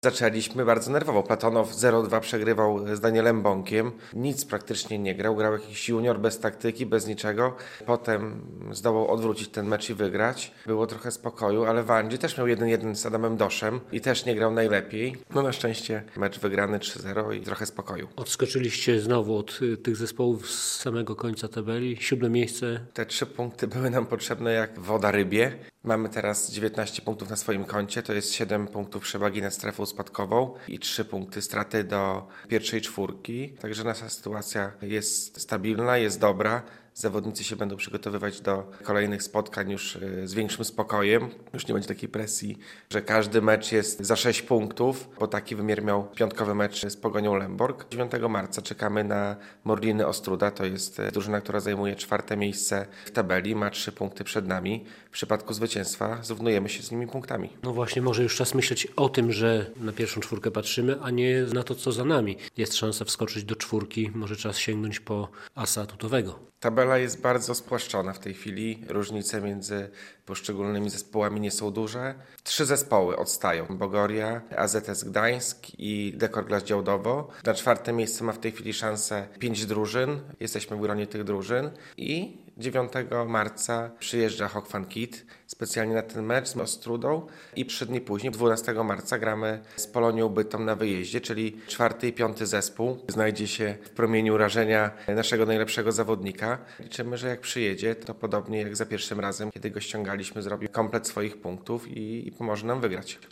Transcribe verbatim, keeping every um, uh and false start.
Zaczęliśmy bardzo nerwowo. Platonow zero dwa przegrywał z Danielem Bąkiem. Nic praktycznie nie grał. Grał jakiś junior bez taktyki, bez niczego. Potem zdołał odwrócić ten mecz i wygrać. Było trochę spokoju, ale Wanji też miał jeden jeden z Adamem Doszem i też nie grał najlepiej. No na szczęście mecz wygrany trzy zero i trochę spokoju. Odskoczyliście znowu od y, tych zespołów z samego końca tabeli. Siódme miejsce. Te trzy punkty były nam potrzebne jak woda rybie. Mamy teraz dziewiętnaście punktów na swoim koncie, to jest siedem punktów przewagi nad strefą spadkową i trzy punkty straty do pierwszej czwórki. Także nasza sytuacja jest stabilna, jest dobra. Zawodnicy się będą przygotowywać do kolejnych spotkań już z większym spokojem. Już nie będzie takiej presji, że każdy mecz jest za sześć punktów, bo taki wymiar miał piątkowy mecz z Pogonią Lęborg. dziewiątego marca czekamy na Morliny Ostróda. To jest drużyna, która zajmuje czwarte miejsce w tabeli, ma trzy punkty przed nami. W przypadku zwycięstwa zrównujemy się z nimi punktami. No właśnie, może już czas myśleć o tym, że na pierwszą czwórkę patrzymy, a nie na to, co za nami. Jest szansa wskoczyć do czwórki, może czas sięgnąć po asa tutowego. Tabela jest bardzo spłaszczona w tej chwili. Różnice między poszczególnymi zespołami nie są duże. Trzy zespoły odstają. Bogoria, A Z S Gdańsk i Dekor Glass Działdowo. Na czwarte miejsce ma w tej chwili szansę pięć drużyn. Jesteśmy w gronie tych drużyn. I dziewiątego marca przyjeżdża Hock Van Kit specjalnie na ten mecz z Ostrudą i trzy dni później, dwunastego marca, gramy z Polonią Bytom na wyjeździe, czyli czwarty i piąty zespół znajdzie się w promieniu rażenia naszego najlepszego zawodnika. Liczymy, że jak przyjedzie, to podobnie jak za pierwszym razem, kiedy go ściągaliśmy, zrobi komplet swoich punktów i, i pomoże nam wygrać.